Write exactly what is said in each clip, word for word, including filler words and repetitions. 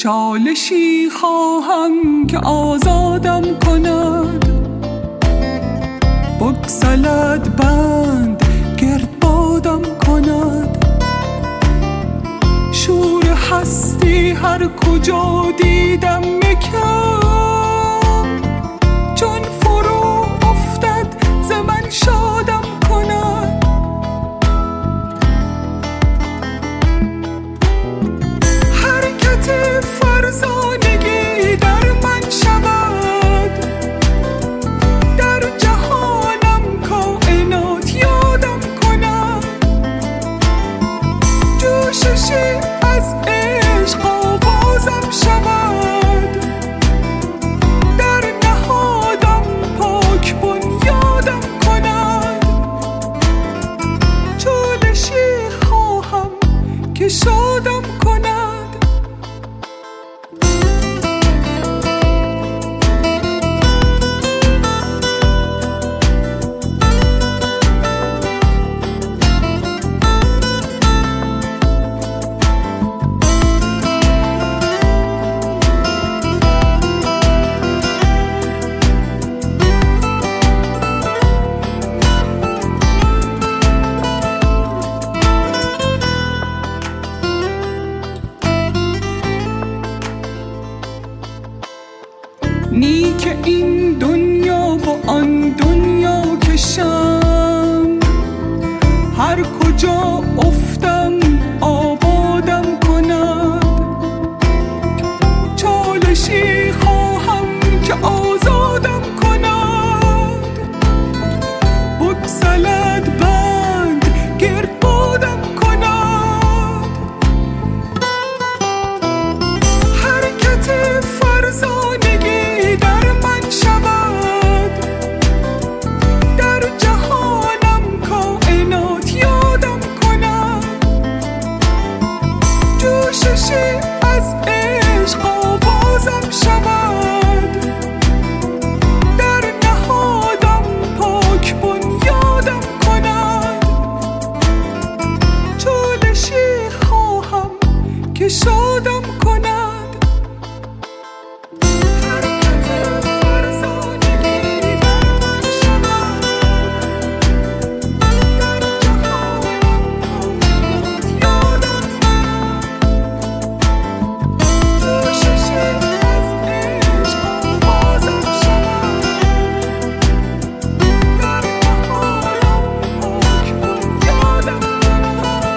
چالشی خواهم که آزادم کند، بگسلد بند گرد بادم کند. شور هستی هر کجا دیدم مکم، چون فرو افتد ز من شادم کند. حرکت فرزانگی در من شود، در جهانم کائنات یادم کند. جوششی از عشق آوازم شود، در نهادم پاک بنیادم کند. چالشی خواهم که شادم کند. نی که این دنیا و آن دنیا کشم، هر کجا افتم آبادم کند. چالشی خواهم که آزادم کند، بگسلد بند گرد بادم کند. حرکت فرزانگی در من شود، در جهانم کائنات یادم کند. جوششی از عشق آوازم شود، در نهادم پاک بنیادم کند. چالشی خواهم که شادم کند.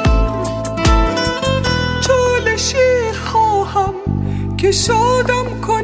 که شادم کن.